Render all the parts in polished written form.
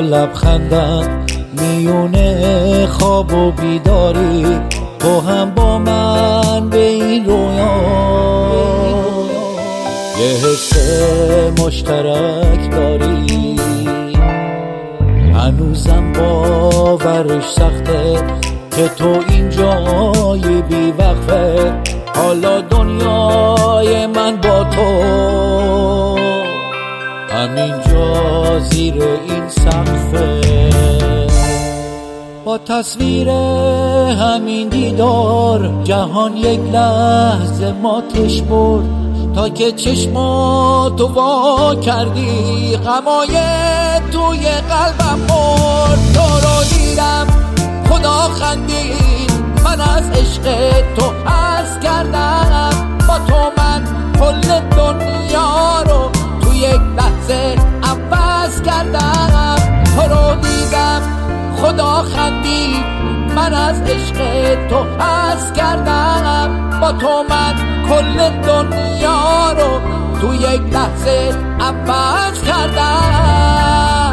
لبخندم میونه خواب و بیداری، تو هم با من به این رویا یه حس مشترک داری. هنوزم باورش سخته که تو اینجای بی وقفه، حالا دنیای من با تو همینجا زیر این سقفه. با تصویر همین دیدار جهان یک لحظه ماتش برد، تا که چشماتو وا کردی غمای توی قلبم مرد. تو رو دیدم خدا خندید، من از عشق تو حس کردم، با تو من کل دنیا رو تو یک لحظه عوض کردم. تو رو دیدم خدا خندید، من از عشق تو حس کردم، با تو من کل دنیا رو تو یک لحظه عوض کردم.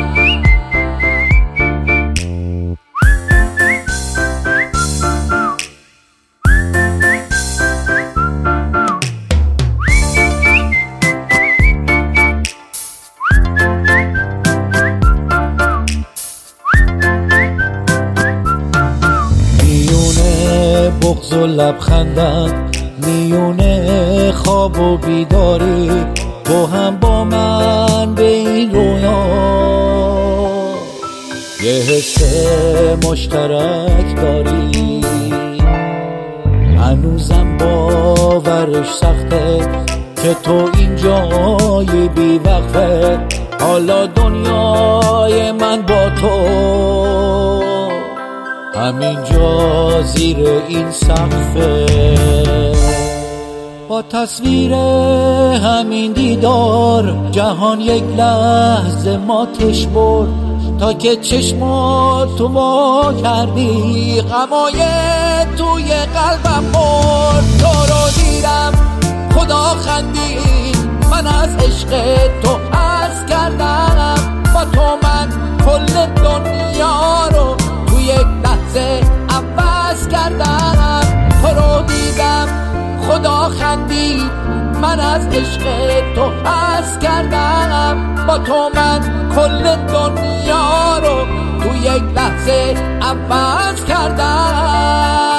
بغض و لبخندم میونه خواب و بیداری، تو هم با من به این رویا یه حس مشترک داری. هنوزم باورش سخته که تو اینجای بی وقفه، حالا دنیای من با تو همینجا زیر این سقفه. با تصویر همین دیدار جهان یک لحظه ماتش برد، تا که چشماتو وا کردی غمای توی قلبم مرد. تو رو دیدم خدا خندید، من از عشق تو حس کردم، با تو من کل دنیا رو تو یک لحظه عوض کردم. تو رو دیدم خدا خندید، من از عشق تو حس کردم، با تو من کل دنیا رو تو یک لحظه عوض کردم.